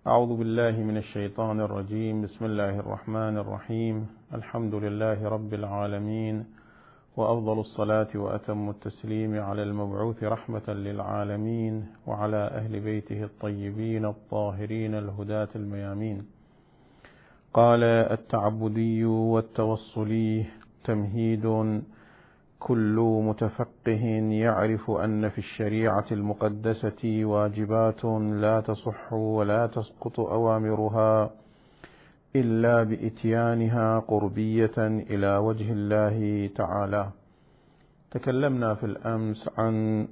أعوذ بالله من الشيطان الرجيم. بسم الله الرحمن الرحيم. الحمد لله رب العالمين، وأفضل الصلاة وأتم التسليم على المبعوث رحمة للعالمين وعلى أهل بيته الطيبين الطاهرين الهداة الميامين. قال: التعبدي والتوصلي تمهيد. كل متفقه يعرف أن في الشريعة المقدسة واجبات لا تصح ولا تسقط أوامرها إلا بإتيانها قربية إلى وجه الله تعالى. تكلمنا في الأمس عن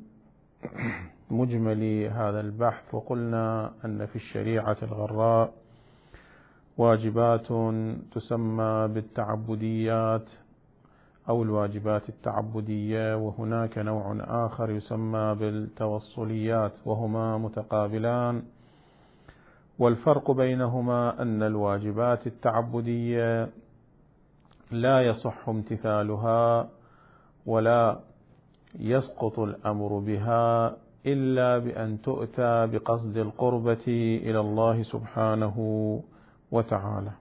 مجمل هذا البحث، وقلنا أن في الشريعة الغراء واجبات تسمى بالتعبديات أو الواجبات التعبدية، وهناك نوع آخر يسمى بالتوصليات، وهما متقابلان. والفرق بينهما أن الواجبات التعبدية لا يصح امتثالها ولا يسقط الأمر بها إلا بأن تؤتى بقصد القربة إلى الله سبحانه وتعالى،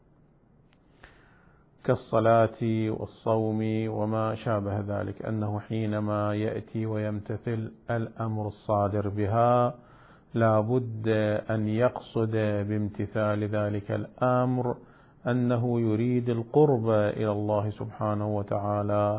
كالصلاة والصوم وما شابه ذلك، أنه حينما يأتي ويمتثل الأمر الصادر بها لا بد أن يقصد بامتثال ذلك الأمر أنه يريد القرب إلى الله سبحانه وتعالى.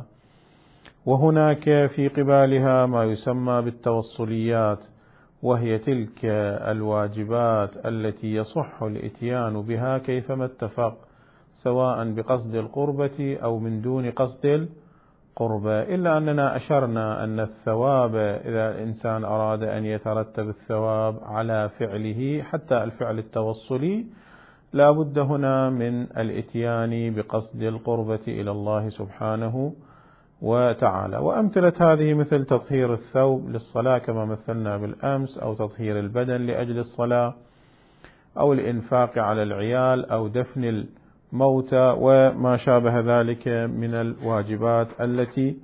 وهناك في قبالها ما يسمى بالتوصليات، وهي تلك الواجبات التي يصح الإتيان بها كيفما اتفق، سواء بقصد القربة أو من دون قصد القربة، إلا أننا أشرنا أن الثواب إذا الإنسان أراد أن يترتب الثواب على فعله حتى الفعل التوصلي لا بد هنا من الإتيان بقصد القربة إلى الله سبحانه وتعالى. وأمثلة هذه مثل تطهير الثوب للصلاة كما مثلنا بالأمس، أو تطهير البدن لأجل الصلاة، أو الإنفاق على العيال، أو دفن الموتى وما شابه ذلك من الواجبات التي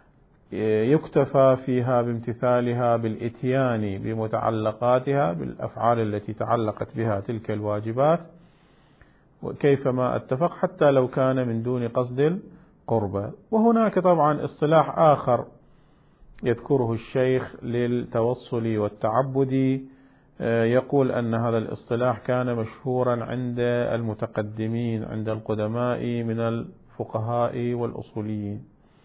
يكتفى فيها بامتثالها بالإتيان بمتعلقاتها بالأفعال التي تعلقت بها تلك الواجبات وكيفما اتفق حتى لو كان من دون قصد القربة. وهناك طبعا اصطلاح آخر يذكره الشيخ للتوصل والتعبد، يقول أن هذا الاصطلاح كان مشهورا عند المتقدمين، عند القدماء من الفقهاء والأصوليين،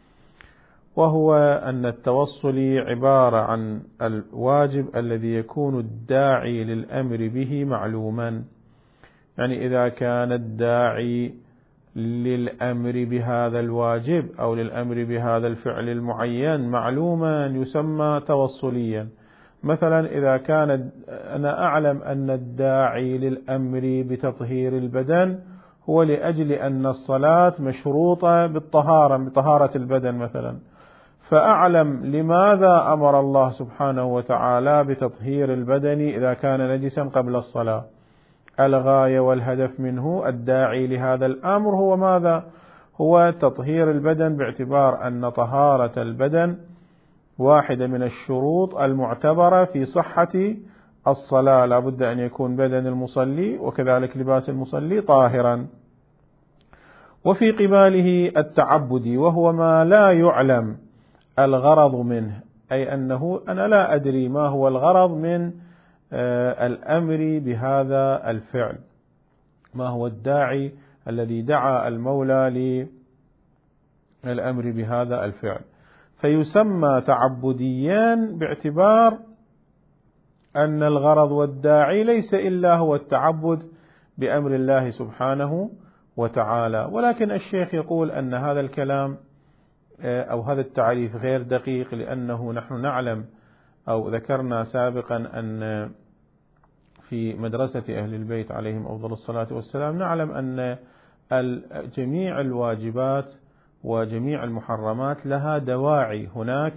وهو أن التوصل عبارة عن الواجب الذي يكون الداعي للأمر به معلوما. يعني إذا كان الداعي للأمر بهذا الواجب أو للأمر بهذا الفعل المعين معلوما يسمى توصليا. مثلا إذا كان أنا أعلم أن الداعي للأمر بتطهير البدن هو لأجل أن الصلاة مشروطة بطهارة البدن مثلا، فأعلم لماذا أمر الله سبحانه وتعالى بتطهير البدن إذا كان نجسا قبل الصلاة. الغاية والهدف منه الداعي لهذا الأمر هو ماذا؟ هو تطهير البدن، باعتبار أن طهارة البدن واحدة من الشروط المعتبرة في صحة الصلاة، لا بد أن يكون بدن المصلي وكذلك لباس المصلي طاهرا. وفي قباله التعبدي، وهو ما لا يعلم الغرض منه، أي أنه أنا لا أدري ما هو الغرض من الأمر بهذا الفعل، ما هو الداعي الذي دعا المولى للأمر بهذا الفعل، فيسمى تعبديان باعتبار أن الغرض والداعي ليس إلا هو التعبد بأمر الله سبحانه وتعالى. ولكن الشيخ يقول أن هذا الكلام أو هذا التعريف غير دقيق، لأنه نحن نعلم أو ذكرنا سابقا أن في مدرسة أهل البيت عليهم أفضل الصلاة والسلام نعلم أن جميع الواجبات وجميع المحرمات لها دواعي، هناك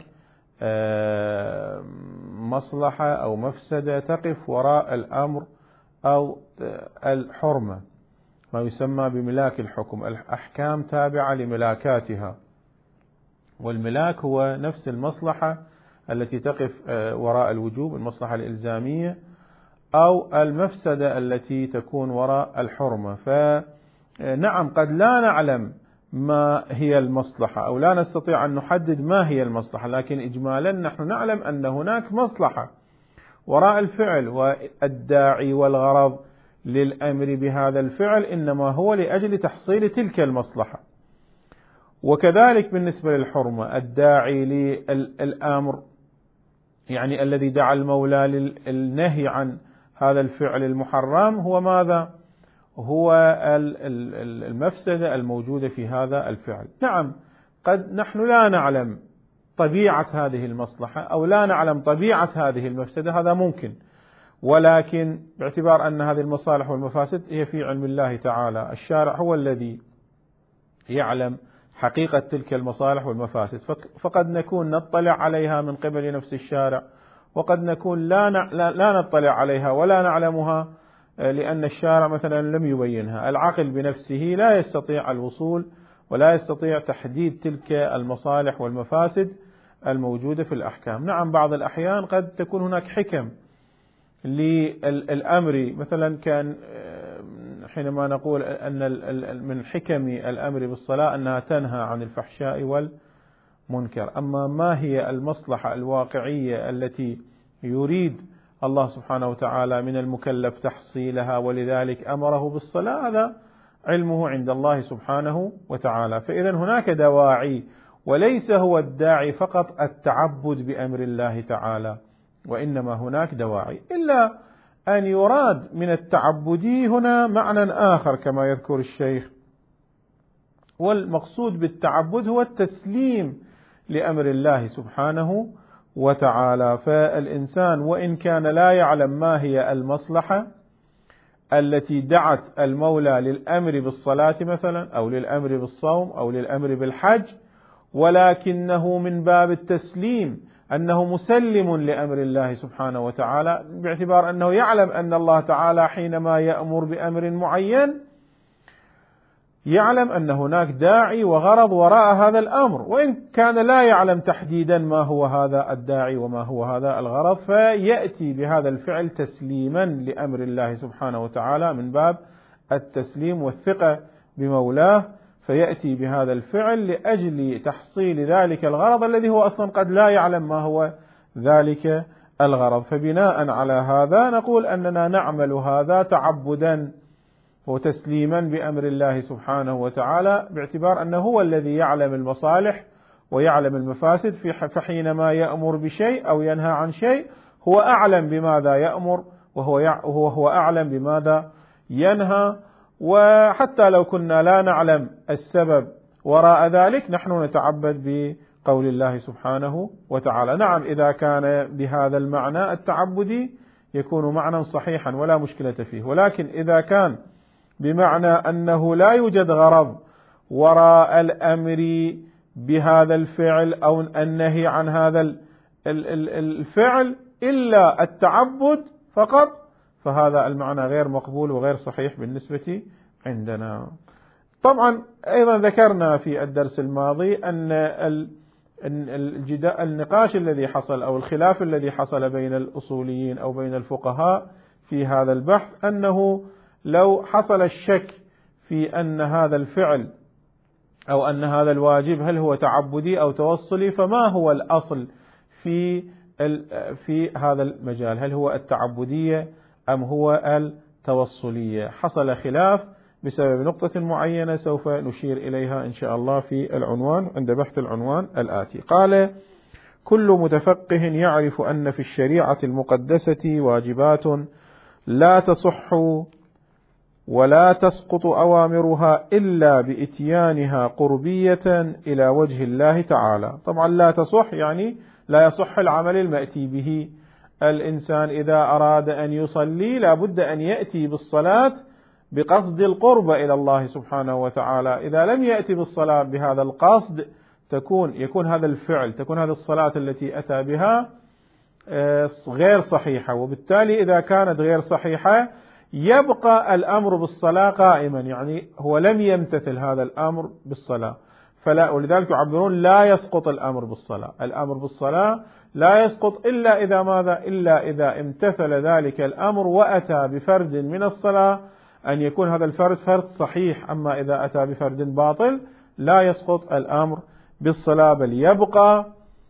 مصلحة أو مفسدة تقف وراء الأمر أو الحرمة، ما يسمى بملاك الحكم، الأحكام تابعة لملاكاتها، والملاك هو نفس المصلحة التي تقف وراء الوجوب، المصلحة الإلزامية أو المفسدة التي تكون وراء الحرمة. فنعم قد لا نعلم ما هي المصلحة أو لا نستطيع أن نحدد ما هي المصلحة، لكن إجمالا نحن نعلم أن هناك مصلحة وراء الفعل، والداعي والغرض للأمر بهذا الفعل إنما هو لأجل تحصيل تلك المصلحة. وكذلك بالنسبة للحرمة، الداعي للأمر يعني الذي دعا المولى للنهي عن هذا الفعل المحرم هو ماذا؟ هو المفسدة الموجودة في هذا الفعل. نعم قد نحن لا نعلم طبيعة هذه المصلحة أو لا نعلم طبيعة هذه المفسدة، هذا ممكن، ولكن باعتبار أن هذه المصالح والمفاسد هي في علم الله تعالى، الشارع هو الذي يعلم حقيقة تلك المصالح والمفاسد، فقد نكون نطلع عليها من قبل نفس الشارع، وقد نكون لا نطلع عليها ولا نعلمها لأن الشارع مثلا لم يبينها. العقل بنفسه لا يستطيع الوصول ولا يستطيع تحديد تلك المصالح والمفاسد الموجودة في الأحكام. نعم بعض الأحيان قد تكون هناك حكم للأمر، مثلا كان حينما نقول أن من حكم الأمر بالصلاة أنها تنهى عن الفحشاء والمنكر، أما ما هي المصلحة الواقعية التي يريد الله سبحانه وتعالى من المكلف تحصيلها ولذلك أمره بالصلاة، هذا علمه عند الله سبحانه وتعالى. فإذا هناك دواعي، وليس هو الداعي فقط التعبد بأمر الله تعالى، وإنما هناك دواعي، إلا أن يراد من التعبد هنا معنى آخر كما يذكر الشيخ، والمقصود بالتعبد هو التسليم لأمر الله سبحانه وتعالى. فالإنسان وإن كان لا يعلم ما هي المصلحة التي دعت المولى للأمر بالصلاة مثلا أو للأمر بالصوم أو للأمر بالحج، ولكنه من باب التسليم أنه مسلم لأمر الله سبحانه وتعالى، باعتبار أنه يعلم أن الله تعالى حينما يأمر بأمر معين يعلم أن هناك داعي وغرض وراء هذا الأمر، وإن كان لا يعلم تحديدا ما هو هذا الداعي وما هو هذا الغرض، فيأتي بهذا الفعل تسليما لأمر الله سبحانه وتعالى من باب التسليم والثقة بمولاه، فيأتي بهذا الفعل لأجل تحصيل ذلك الغرض الذي هو أصلا قد لا يعلم ما هو ذلك الغرض. فبناء على هذا نقول أننا نعمل هذا تعبدا وتسليما بأمر الله سبحانه وتعالى، باعتبار أنه هو الذي يعلم المصالح ويعلم المفاسد، فحينما يأمر بشيء أو ينهى عن شيء هو أعلم بماذا يأمر وهو أعلم بماذا ينهى. وحتى لو كنا لا نعلم السبب وراء ذلك نحن نتعبد بقول الله سبحانه وتعالى. نعم إذا كان بهذا المعنى التعبدي يكون معنى صحيحا ولا مشكلة فيه، ولكن إذا كان بمعنى أنه لا يوجد غرض وراء الأمر بهذا الفعل أو النهي عن هذا الفعل إلا التعبد فقط، فهذا المعنى غير مقبول وغير صحيح بالنسبة عندنا. طبعا أيضا ذكرنا في الدرس الماضي أن النقاش الذي حصل أو الخلاف الذي حصل بين الأصوليين أو بين الفقهاء في هذا البحث، أنه لو حصل الشك في أن هذا الفعل أو أن هذا الواجب هل هو تعبدي أو توصلي، فما هو الأصل في هذا المجال، هل هو التعبدية أم هو التوصلية؟ حصل خلاف بسبب نقطة معينة سوف نشير إليها إن شاء الله في العنوان عند بحث العنوان الآتي. قال: كل متفقه يعرف أن في الشريعة المقدسة واجبات لا تصح ولا تسقط أوامرها إلا بإتيانها قربية إلى وجه الله تعالى. طبعا لا تصح يعني لا يصح العمل المأتي به. الإنسان إذا أراد أن يصلي لا بد أن يأتي بالصلاة بقصد القرب إلى الله سبحانه وتعالى. إذا لم يأتي بالصلاة بهذا القصد يكون هذا الفعل، تكون هذه الصلاة التي أتى بها غير صحيحة، وبالتالي إذا كانت غير صحيحة يبقى الأمر بالصلاة قائما، يعني هو لم يمتثل هذا الأمر بالصلاة، ولذلك يعبرون لا يسقط الأمر بالصلاة. الأمر بالصلاة لا يسقط إلا إذا ماذا؟ إلا إذا امتثل ذلك الأمر وأتى بفرد من الصلاة، أن يكون هذا الفرد فرد صحيح. أما إذا أتى بفرد باطل لا يسقط الأمر بالصلاة، بل يبقى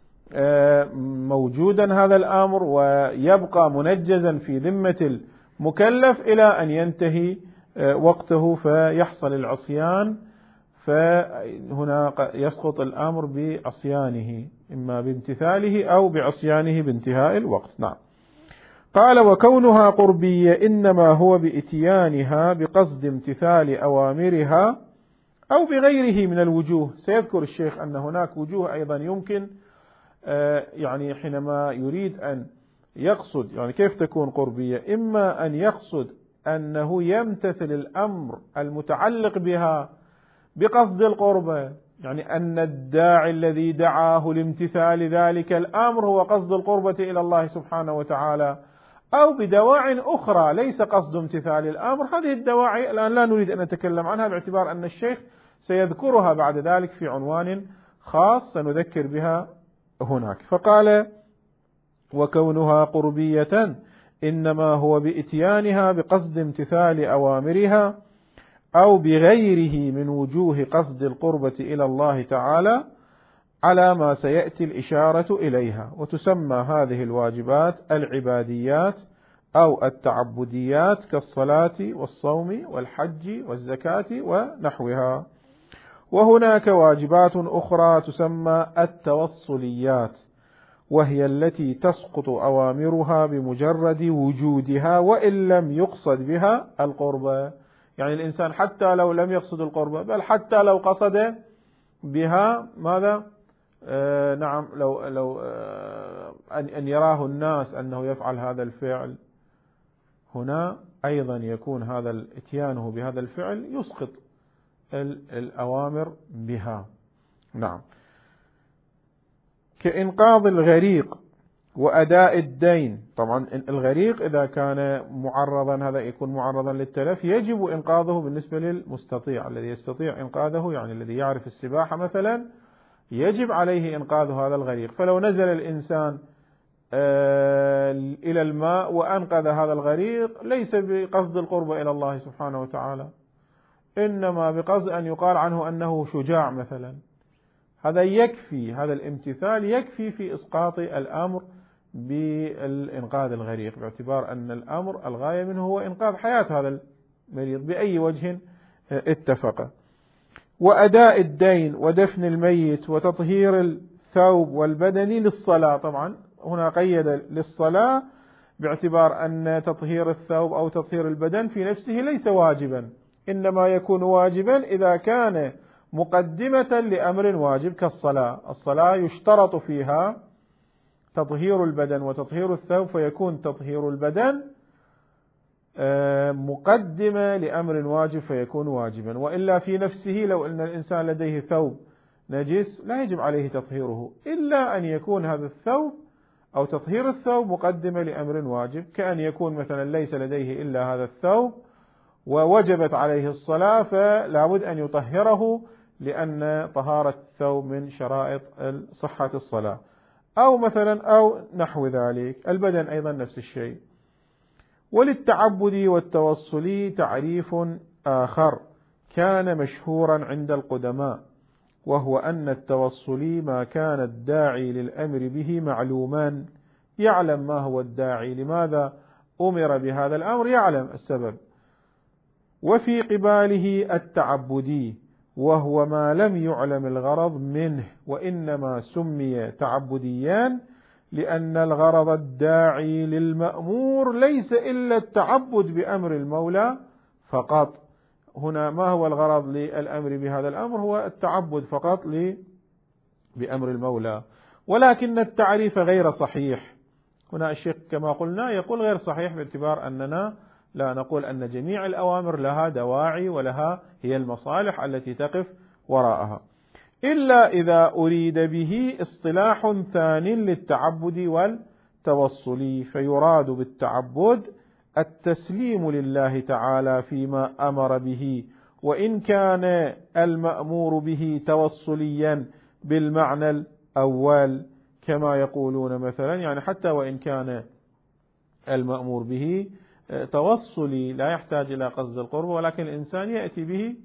موجودا هذا الأمر ويبقى منجزا في ذمة المكلف إلى أن ينتهي وقته فيحصل العصيان، فهنا يسقط الأمر بعصيانه، إما بامتثاله أو بعصيانه بانتهاء الوقت. نعم. قال: وكونها قربية إنما هو بإتيانها بقصد امتثال أوامرها أو بغيره من الوجوه. سيذكر الشيخ أن هناك وجوه أيضا يمكن يعني حينما يريد أن يقصد، يعني كيف تكون قربية؟ إما أن يقصد أنه يمتثل الأمر المتعلق بها بقصد القربة، يعني أن الداعي الذي دعاه لامتثال ذلك الأمر هو قصد القربة إلى الله سبحانه وتعالى، أو بدواعي أخرى ليس قصد امتثال الأمر. هذه الدواعي الآن لا نريد أن نتكلم عنها، باعتبار أن الشيخ سيذكرها بعد ذلك في عنوان خاص سنذكر بها هناك. فقال: وكونها قربية إنما هو بإتيانها بقصد امتثال أوامرها أو بغيره من وجوه قصد القربة إلى الله تعالى، على ما سيأتي الإشارة إليها. وتسمى هذه الواجبات العباديات أو التعبديات كالصلاة والصوم والحج والزكاة ونحوها. وهناك واجبات أخرى تسمى التوصليات، وهي التي تسقط أوامرها بمجرد وجودها وإن لم يقصد بها القربة. يعني الإنسان حتى لو لم يقصد القربة، بل حتى لو قصد بها ماذا؟ نعم، لو أن يراه الناس أنه يفعل هذا الفعل، هنا أيضا يكون هذا الاتيانه بهذا الفعل يسقط الأوامر بها. نعم. كإنقاذ الغريق وأداء الدين. طبعا الغريق إذا كان معرضا، هذا يكون معرضا للتلف، يجب إنقاذه بالنسبة للمستطيع الذي يستطيع إنقاذه، يعني الذي يعرف السباحة مثلا يجب عليه إنقاذ هذا الغريق. فلو نزل الإنسان إلى الماء وأنقذ هذا الغريق ليس بقصد القربة إلى الله سبحانه وتعالى، إنما بقصد أن يقال عنه أنه شجاع مثلا. هذا يكفي، هذا الامتثال يكفي في إسقاط الأمر بالإنقاذ الغريق، باعتبار أن الأمر الغاية منه هو إنقاذ حياة هذا المريض بأي وجه اتفق. وأداء الدين ودفن الميت وتطهير الثوب والبدن للصلاة. طبعا هنا قيد للصلاة باعتبار أن تطهير الثوب أو تطهير البدن في نفسه ليس واجبا، إنما يكون واجبا إذا كان مقدمة لأمر واجب كالصلاة. الصلاة يشترط فيها تطهير البدن وتطهير الثوب، فيكون تطهير البدن مقدمة لأمر واجب فيكون واجبا. وإلا في نفسه لو أن الإنسان لديه ثوب نجس لا يجب عليه تطهيره، إلا أن يكون هذا الثوب أو تطهير الثوب مقدمة لأمر واجب، كأن يكون مثلا ليس لديه إلا هذا الثوب ووجبت عليه الصلاة فلا بد أن يطهره، لأن طهارة الثوب من شرائط صحة الصلاة، أو مثلا أو نحو ذلك. البدن أيضا نفس الشيء. وللتعبد والتوصل تعريف آخر كان مشهورا عند القدماء، وهو أن التوصلي ما كان الداعي للأمر به معلوما، يعلم ما هو الداعي، لماذا أمر بهذا الأمر، يعلم السبب. وفي قباله التعبدي، وهو ما لم يعلم الغرض منه، وإنما سمي تعبديان لأن الغرض الداعي للمأمور ليس إلا التعبد بأمر المولى فقط. هنا ما هو الغرض للأمر بهذا الأمر؟ هو التعبد فقط بأمر المولى، ولكن التعريف غير صحيح. هنا الشيخ كما قلنا يقول غير صحيح، باعتبار أننا لا نقول أن جميع الأوامر لها دواعي ولها هي المصالح التي تقف وراءها، إلا إذا أريد به اصطلاح ثان للتعبد والتوصل، فيراد بالتعبد التسليم لله تعالى فيما أمر به، وإن كان المأمور به توصليا بالمعنى الأول كما يقولون مثلا، يعني حتى وإن كان المأمور به توصلي لا يحتاج إلى قصد القرب، ولكن الإنسان يأتي به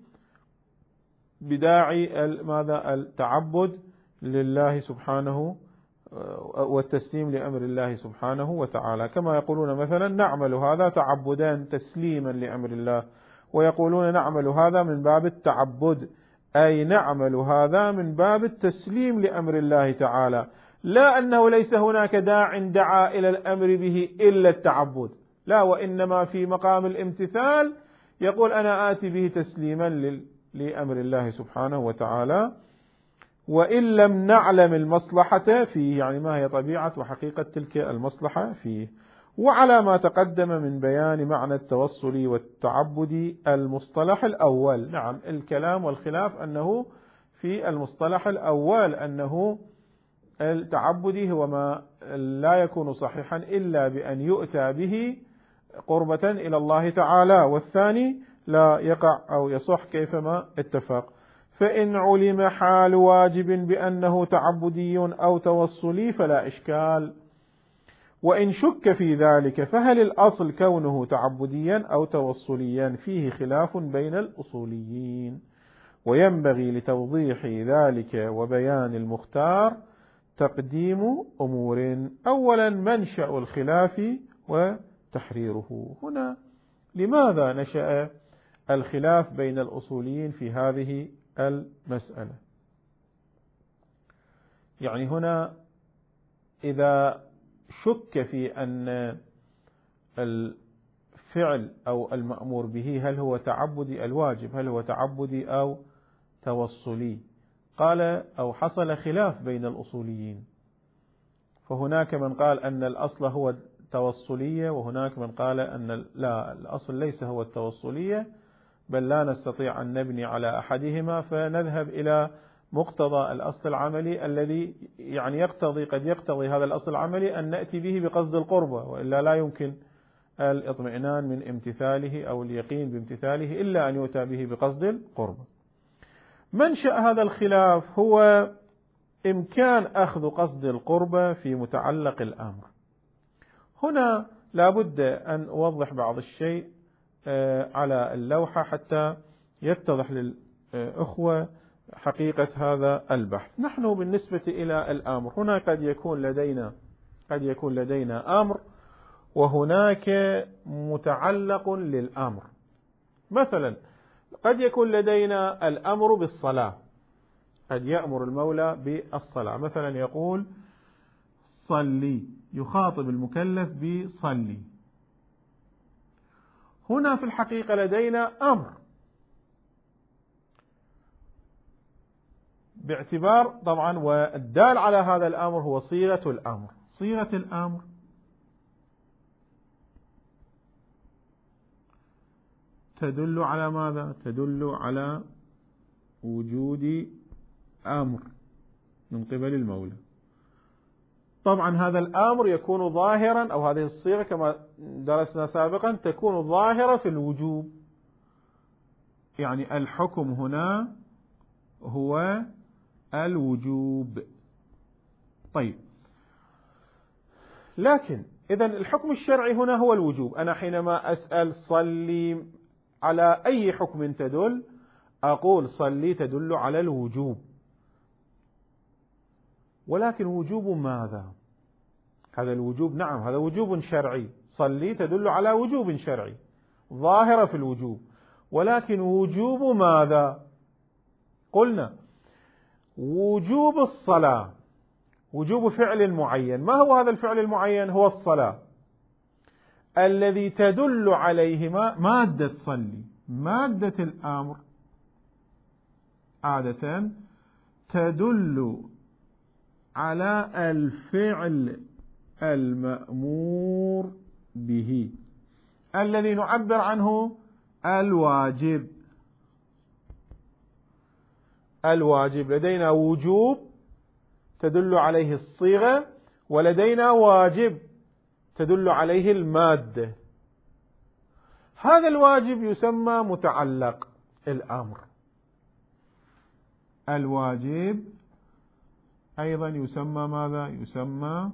بداعي ماذا؟ التعبد لله سبحانه والتسليم لأمر الله سبحانه وتعالى. كما يقولون مثلا نعمل هذا تعبدا تسليما لأمر الله، ويقولون نعمل هذا من باب التعبد، أي نعمل هذا من باب التسليم لأمر الله تعالى، لا أنه ليس هناك داع دعا إلى الأمر به إلا التعبد، لا، وإنما في مقام الامتثال يقول أنا آتي به تسليما لأمر الله سبحانه وتعالى، وإن لم نعلم المصلحة فيه، يعني ما هي طبيعة وحقيقة تلك المصلحة فيه. وعلى ما تقدم من بيان معنى التوصل والتعبد المصطلح الأول، نعم الكلام والخلاف أنه في المصطلح الأول أنه التعبد هو ما لا يكون صحيحا إلا بأن يؤتى به قربة إلى الله تعالى، والثاني لا يقع أو يصح كيفما اتفق. فإن علم حال واجب بأنه تعبدي أو توصلي فلا إشكال، وإن شك في ذلك فهل الأصل كونه تعبديا أو توصليا فيه خلاف بين الأصوليين. وينبغي لتوضيح ذلك وبيان المختار تقديم أمور: أولا منشأ الخلاف وتحريره. هنا لماذا نشأ الخلاف بين الأصوليين في هذه المسألة؟ يعني هنا إذا شك في أن الفعل أو المأمور به هل هو تعبدي، الواجب هل هو تعبدي أو توصلي، قال أو حصل خلاف بين الأصوليين، فهناك من قال أن الأصل هو التوصلية، وهناك من قال أن لا، الأصل ليس هو التوصلية، بل لا نستطيع أن نبني على أحدهما، فنذهب إلى مقتضى الأصل العملي الذي يعني يقتضي، قد يقتضي هذا الأصل العملي أن نأتي به بقصد القربة، وإلا لا يمكن الاطمئنان من امتثاله أو اليقين بامتثاله إلا أن يؤتى به بقصد القربة. منشأ هذا الخلاف هو إمكان أخذ قصد القربة في متعلق الأمر. هنا لابد أن أوضح بعض الشيء على اللوحة حتى يتضح للأخوة حقيقة هذا البحث. نحن بالنسبة إلى الأمر هنا قد يكون لدينا أمر وهناك متعلق للأمر. مثلا قد يكون لدينا الأمر بالصلاة، قد يأمر المولى بالصلاة، مثلا يقول صلي، يخاطب المكلف بصلي. هنا في الحقيقة لدينا أمر، باعتبار طبعا والدال على هذا الأمر هو صيغة الأمر. صيغة الأمر تدل على ماذا؟ تدل على وجود أمر من قبل المولى. طبعا هذا الأمر يكون ظاهرا، أو هذه الصيغة كما درسنا سابقا تكون ظاهرة في الوجوب، يعني الحكم هنا هو الوجوب. طيب، لكن إذا الحكم الشرعي هنا هو الوجوب. أنا حينما أسأل صلي على أي حكم تدل، أقول صلي تدل على الوجوب، ولكن وجوب ماذا؟ هذا الوجوب نعم هذا وجوب شرعي، صلي تدل على وجوب شرعي ظاهرة في الوجوب، ولكن وجوب ماذا؟ قلنا وجوب الصلاة وجوب فعل معين. ما هو هذا الفعل المعين؟ هو الصلاة الذي تدل عليه مادة صلي. مادة الأمر عادة تدل على الفعل المأمور به الذي نعبر عنه الواجب. الواجب لدينا وجوب تدل عليه الصيغة، ولدينا واجب تدل عليه المادة. هذا الواجب يسمى متعلق الأمر. الواجب أيضا يسمى ماذا؟ يسمى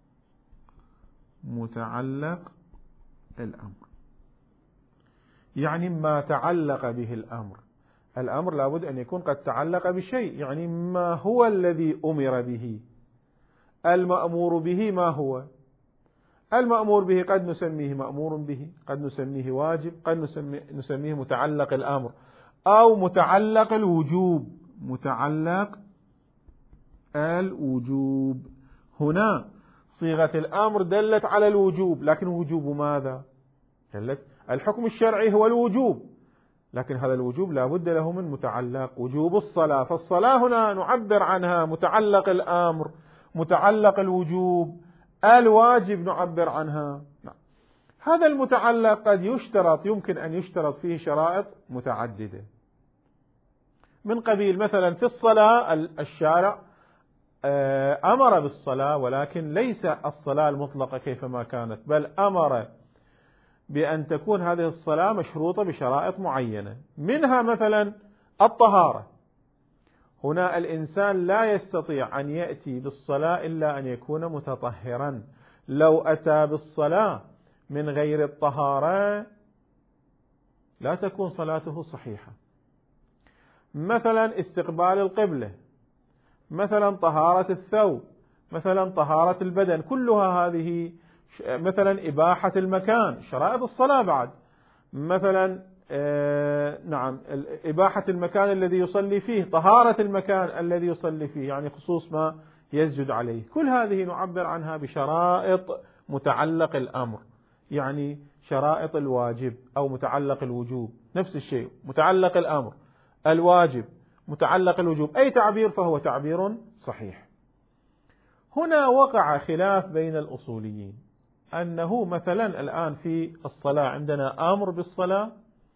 متعلق الأمر، يعني ما تعلق به الأمر. الأمر لابد أن يكون قد تعلق بشيء، يعني ما هو الذي أمر به. المأمور به ما هو؟ المأمور به قد نسميه مأمور به، قد نسميه واجب، قد نسميه متعلق الأمر أو متعلق الوجوب. متعلق الوجوب هنا صيغة الأمر دلت على الوجوب، لكن وجوب ماذا؟ دلت الحكم الشرعي هو الوجوب، لكن هذا الوجوب لا بد له من متعلق. وجوب الصلاة، فالصلاة هنا نعبر عنها متعلق الأمر، متعلق الوجوب. الواجب نعبر عنها. هذا المتعلق قد يشترط، يمكن أن يشترط فيه شرائط متعددة، من قبيل مثلا في الصلاة الشارع أمر بالصلاة، ولكن ليس الصلاة المطلقة كيفما كانت، بل أمر بأن تكون هذه الصلاة مشروطة بشرائط معينة، منها مثلا الطهارة. هنا الإنسان لا يستطيع أن يأتي بالصلاة إلا أن يكون متطهرا. لو أتى بالصلاة من غير الطهارة لا تكون صلاته صحيحة. مثلا استقبال القبلة، مثلا طهارة الثوب، مثلا طهارة البدن، كلها هذه. مثلا إباحة المكان، شرائط الصلاة بعد، مثلا نعم إباحة المكان الذي يصلي فيه، طهارة المكان الذي يصلي فيه، يعني خصوص ما يسجد عليه. كل هذه نعبر عنها بشرائط متعلق الأمر، يعني شرائط الواجب أو متعلق الوجوب، نفس الشيء. متعلق الأمر، الواجب، متعلق الوجوب، أي تعبير فهو تعبير صحيح. هنا وقع خلاف بين الأصوليين، أنه مثلا الآن في الصلاة عندنا أمر بالصلاة،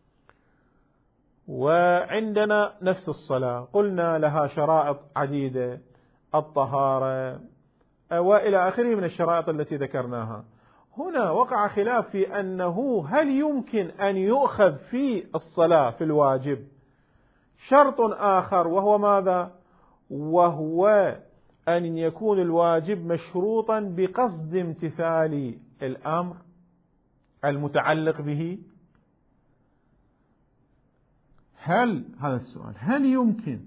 وعندنا نفس الصلاة قلنا لها شرائط عديدة، الطهارة وإلى آخره من الشرائط التي ذكرناها. هنا وقع خلاف في أنه هل يمكن أن يؤخذ في الصلاة في الواجب شرط آخر، وهو ماذا؟ وهو أن يكون الواجب مشروطا بقصد امتثال الأمر المتعلق به. هذا السؤال، هل يمكن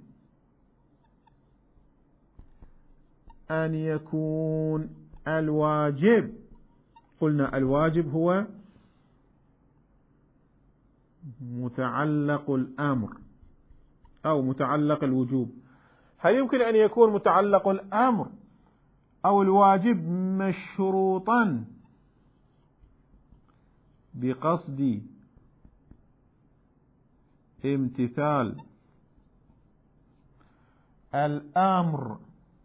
أن يكون الواجب، قلنا الواجب هو متعلق الأمر أو متعلق الوجوب، هل يمكن أن يكون متعلق الأمر أو الواجب مشروطا بقصد امتثال الأمر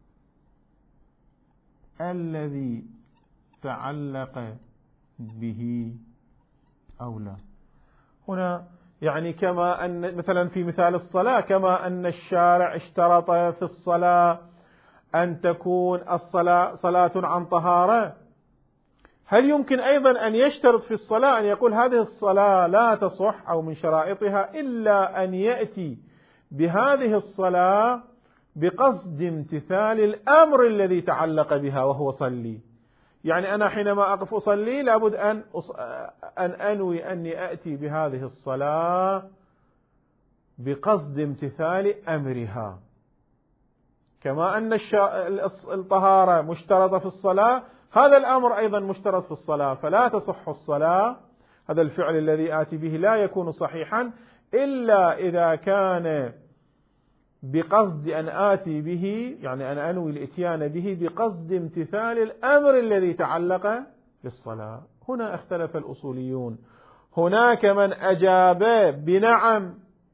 الذي تعلق به أو لا؟ هنا يعني كما أن مثلا في مثال الصلاة، كما أن الشارع اشترط في الصلاة أن تكون الصلاة صلاة عن طهارة، هل يمكن أيضا أن يشترط في الصلاة أن يقول هذه الصلاة لا تصح أو من شرائطها إلا أن يأتي بهذه الصلاة بقصد امتثال الأمر الذي تعلق بها وهو صلي؟ يعني أنا حينما أقف أصلي لابد أن أنوي أني أأتي بهذه الصلاة بقصد امتثال أمرها، كما أن الطهارة مشترطة في الصلاة، هذا الأمر أيضا مشترط في الصلاة، فلا تصح الصلاة، هذا الفعل الذي آتي به لا يكون صحيحا إلا إذا كان بقصد أن آتي به، يعني أن أنوي الإتيان به بقصد امتثال الأمر الذي تعلق بالصلاة. هنا اختلف الأصوليون، هناك من أجاب بنعم،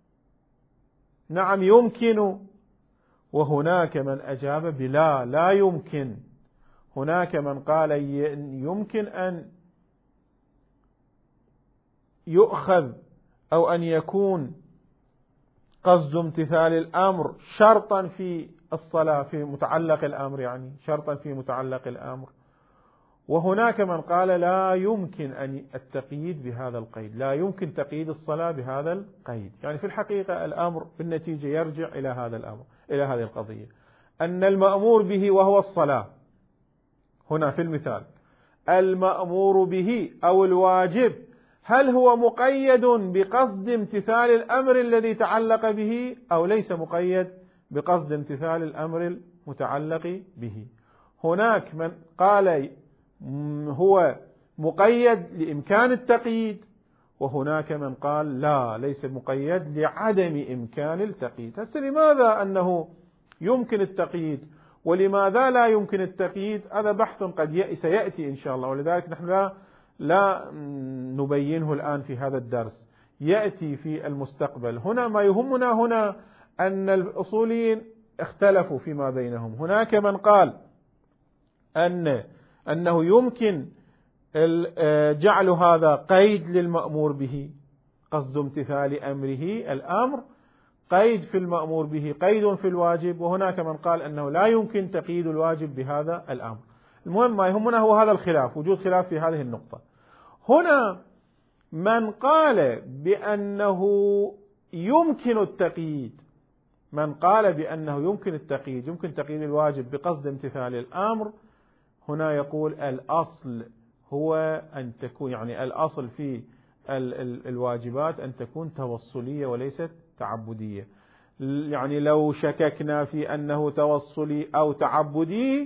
نعم يمكن، وهناك من أجاب بلا، لا يمكن. هناك من قال يمكن أن يؤخذ أو أن يكون قصد امتثال الأمر شرطا في الصلاة في متعلق الأمر، يعني شرطا في متعلق الأمر. وهناك من قال لا يمكن أن التقييد بهذا القيد، لا يمكن تقييد الصلاة بهذا القيد. يعني في الحقيقة الأمر بالنتيجة يرجع إلى هذا الأمر، إلى هذه القضية، أن المأمور به وهو الصلاة هنا في المثال، المأمور به أو الواجب، هل هو مقيد بقصد امتثال الأمر الذي تعلق به أو ليس مقيد بقصد امتثال الأمر المتعلق به؟ هناك من قال هو مقيد لإمكان التقييد، وهناك من قال لا، ليس مقيد لعدم إمكان التقييد. هسه لماذا أنه يمكن التقييد ولماذا لا يمكن التقييد؟ هذا بحث قد سيأتي إن شاء الله، ولذلك نحن لا نبينه الآن في هذا الدرس، يأتي في المستقبل. هنا ما يهمنا هنا أن الأصوليين اختلفوا فيما بينهم. هناك من قال أنه يمكن جعل هذا قيد للمأمور به، قصد امتثال أمره، الأمر قيد في المأمور به، قيد في الواجب، وهناك من قال أنه لا يمكن تقييد الواجب بهذا الأمر. المهم ما يهمنا هو هذا الخلاف، وجود خلاف في هذه النقطة. هنا من قال بأنه يمكن التقييد، من قال بأنه يمكن التقييد، يمكن تقييد الواجب بقصد امتثال الأمر، هنا يقول الأصل هو أن تكون، يعني الأصل في الواجبات أن تكون توصلية وليست تعبدية. يعني لو شككنا في أنه توصلي أو تعبدي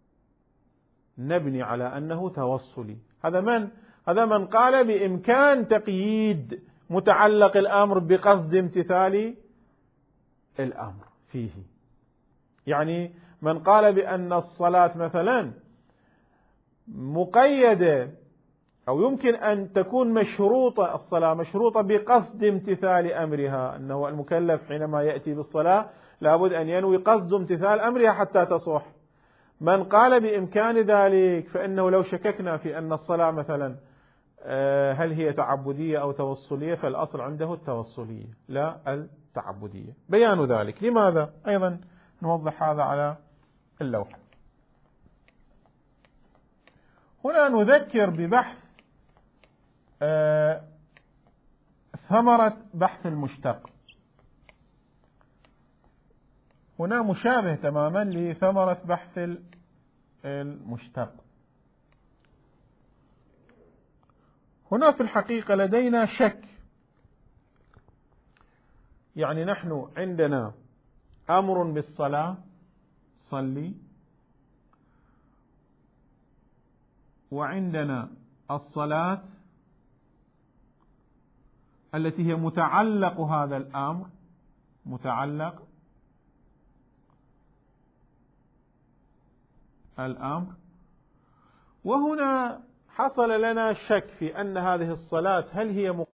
نبني على أنه توصلي. هذا من قال بإمكان تقييد متعلق الأمر بقصد امتثال الأمر فيه. يعني من قال بأن الصلاة مثلا مقيدة أو يمكن أن تكون مشروطة، الصلاة مشروطة بقصد امتثال أمرها، أنه المكلف حينما يأتي بالصلاة لابد أن ينوي قصد امتثال أمرها حتى تصح. من قال بإمكان ذلك فإنه لو شككنا في أن الصلاة مثلا هل هي تعبدية أو توصلية، فالأصل عنده التوصلية لا التعبدية. بيان ذلك لماذا؟ أيضا نوضح هذا على اللوحة. هنا نذكر ببحث ثمرة بحث المشتق. هنا مشابه تماما لثمرة بحث المشتق. هنا في الحقيقة لدينا شك، يعني نحن عندنا أمر بالصلاة صلي، وعندنا الصلاة التي هي متعلق هذا الأمر، متعلق الأمر، وهنا حصل لنا شك في أن هذه الصلاة هل هي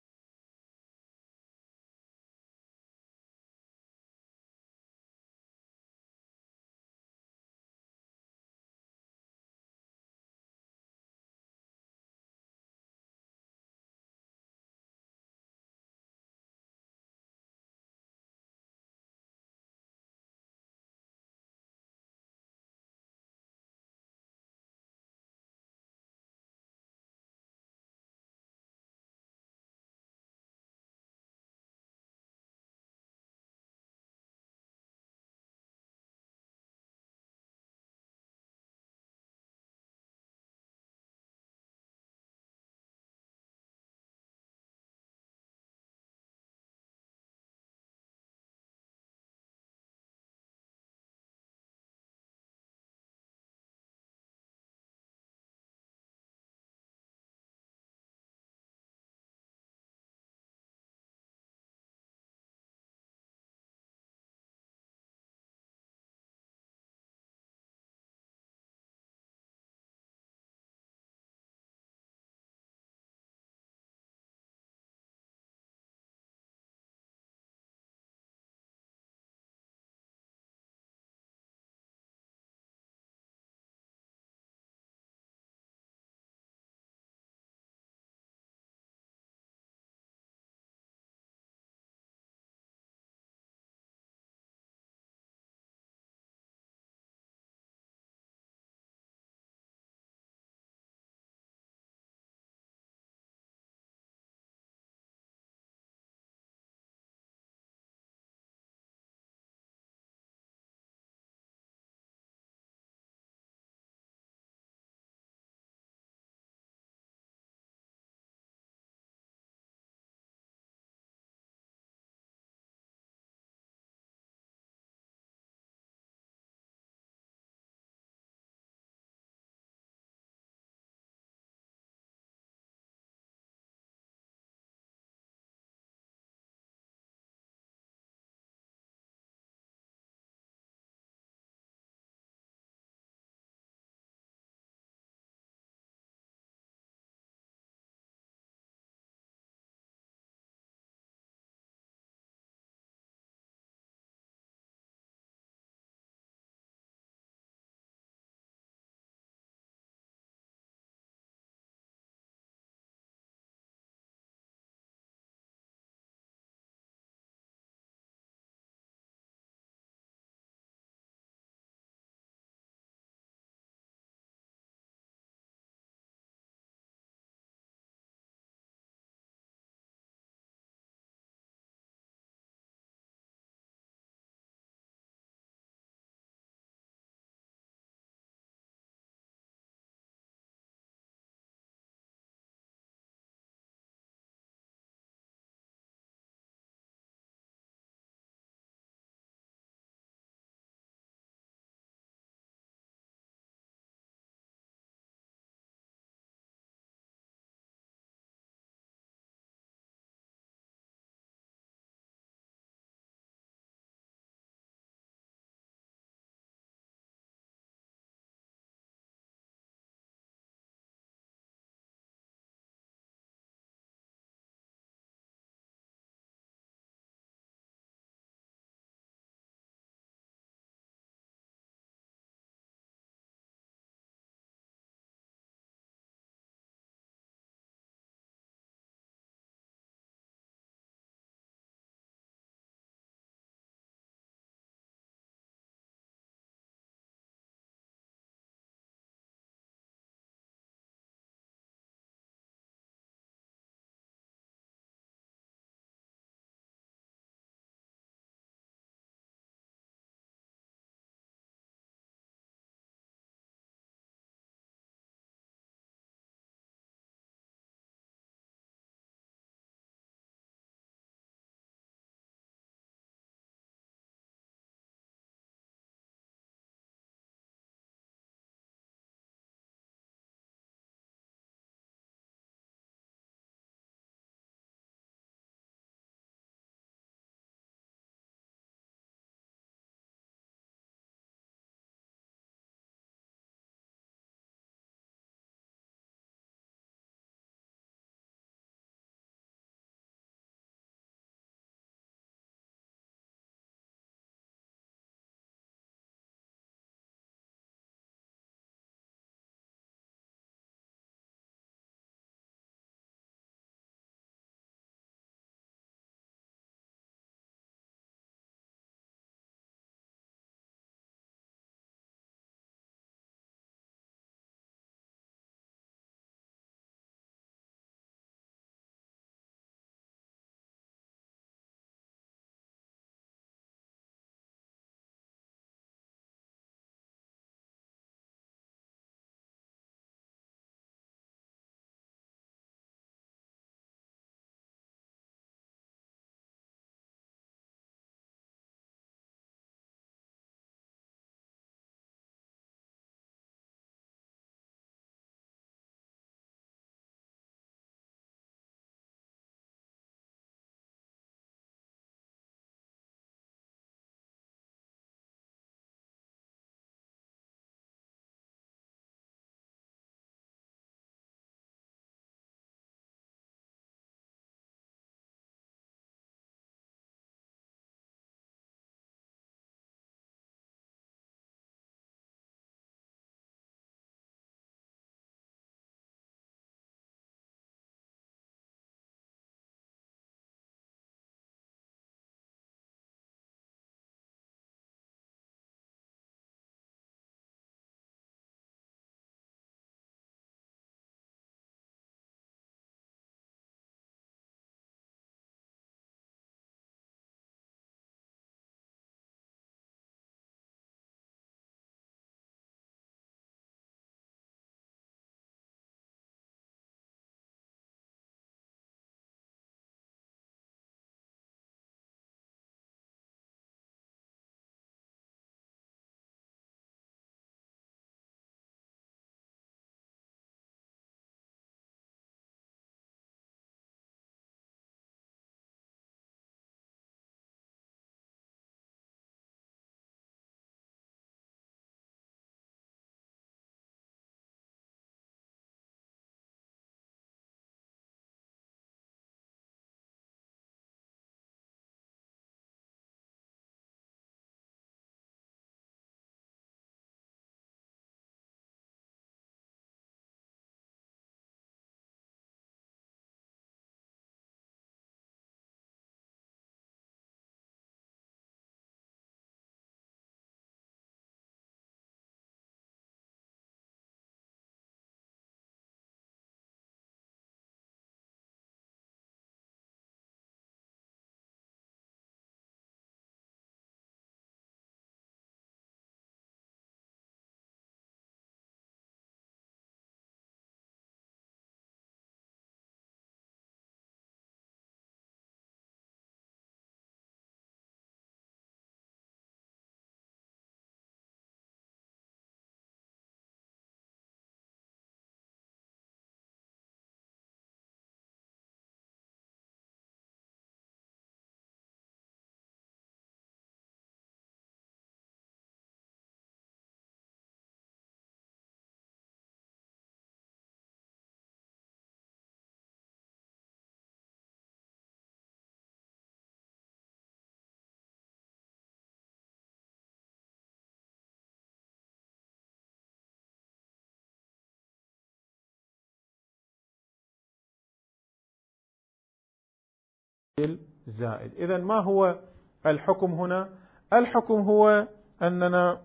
الزائد. إذن ما هو الحكم هنا؟ الحكم هو أننا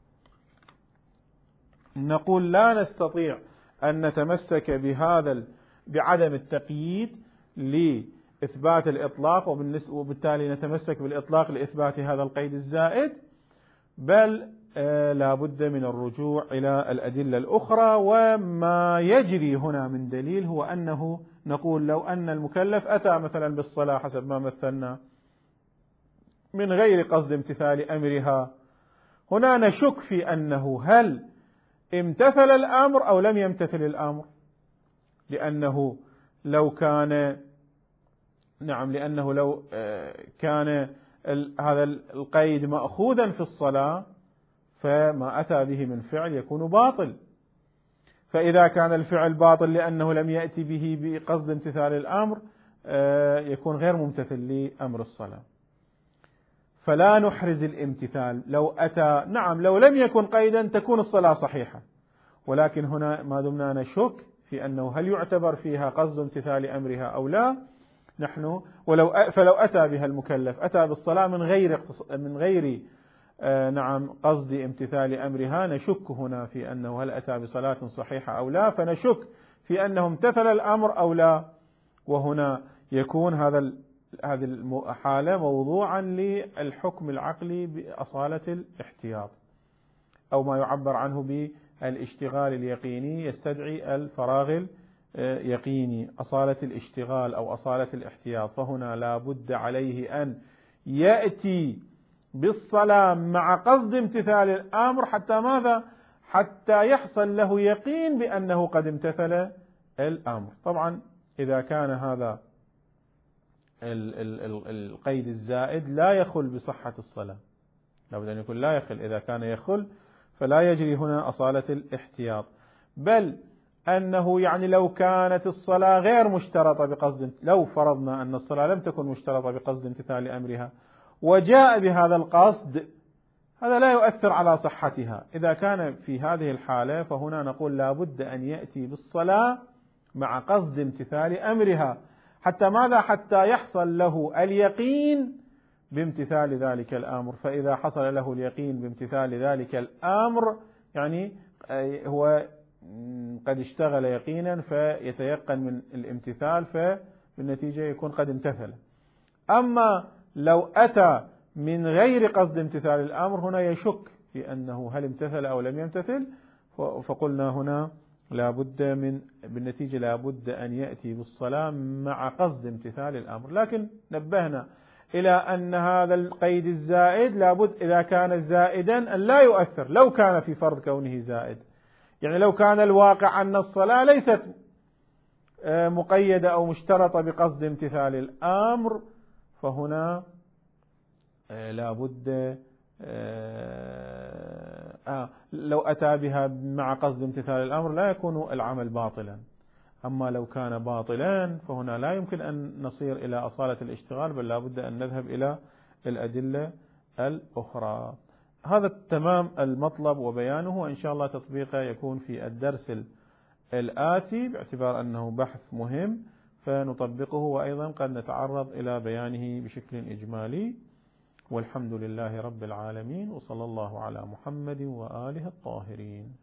نقول لا نستطيع أن نتمسك بعدم التقييد لإثبات الإطلاق، وبالتالي نتمسك بالإطلاق لإثبات هذا القيد الزائد، بل لا بد من الرجوع إلى الأدلة الأخرى. وما يجري هنا من دليل هو أنه نقول لو أن المكلف أتى مثلا بالصلاة حسب ما مثلنا من غير قصد امتثال أمرها، هنا نشك في أنه هل امتثل الأمر أو لم يمتثل الأمر، لأنه لو كان هذا القيد مأخوذا في الصلاة فما أتى به من فعل يكون باطل، فإذا كان الفعل باطل لأنه لم يأتي به بقصد امتثال الأمر يكون غير ممتثل لأمر الصلاة. فلا نحرز الامتثال، لو أتى لو لم يكن قيدا تكون الصلاة صحيحة، ولكن هنا ما دمنا نشك في أنه هل يعتبر فيها قصد امتثال أمرها أو لا، فلو أتى بها المكلف أتى بالصلاة من غير قصد امتثال أمرها، نشك هنا في أنه هل أتى بصلاة صحيحة أو لا، فنشك في أنه امتثل الأمر أو لا، وهنا يكون هذه الحالة موضوعا للحكم العقلي بأصالة الاحتياط، أو ما يعبر عنه بالاشتغال اليقيني، يستدعي الفراغ اليقيني، أصالة الاشتغال أو أصالة الاحتياط. فهنا لا بد عليه أن يأتي بالصلاة مع قصد امتثال الأمر، حتى ماذا؟ حتى يحصل له يقين بأنه قد امتثل الأمر. طبعا إذا كان هذا القيد الزائد لا يخل بصحة الصلاة، لابد أن يكون لا يخل، إذا كان يخل فلا يجري هنا أصالة الاحتياط، بل أنه لو كانت الصلاة غير مشترطة بقصد، لو فرضنا أن الصلاة لم تكن مشترطة بقصد امتثال أمرها وجاء بهذا القصد، هذا لا يؤثر على صحتها. إذا كان في هذه الحالة فهنا نقول لا بد أن يأتي بالصلاة مع قصد امتثال أمرها، حتى ماذا؟ حتى يحصل له اليقين بامتثال ذلك الأمر. فإذا حصل له اليقين بامتثال ذلك الأمر هو قد اشتغل يقينا فيتيقن من الامتثال، فبالنتيجة يكون قد امتثل. أما لو أتى من غير قصد امتثال الأمر هنا يشك في أنه هل امتثل أو لم يمتثل، فقلنا هنا بالنتيجة لا بد أن يأتي بالصلاة مع قصد امتثال الأمر. لكن نبهنا إلى أن هذا القيد الزائد لابد إذا كان زائدا أن لا يؤثر، لو كان في فرض كونه زائد، لو كان الواقع أن الصلاة ليست مقيدة أو مشترطة بقصد امتثال الأمر، فهنا لابد لو أتى بها مع قصد امتثال الأمر لا يكون العمل باطلا. أما لو كان باطلا فهنا لا يمكن أن نصير إلى أصالة الاشتغال، بل لابد أن نذهب إلى الأدلة الأخرى. هذا تمام المطلب وبيانه، وإن شاء الله تطبيقه يكون في الدرس الآتي، باعتبار أنه بحث مهم فنطبقه، وأيضا قد نتعرض إلى بيانه بشكل إجمالي. والحمد لله رب العالمين، وصلى الله على محمد وآله الطاهرين.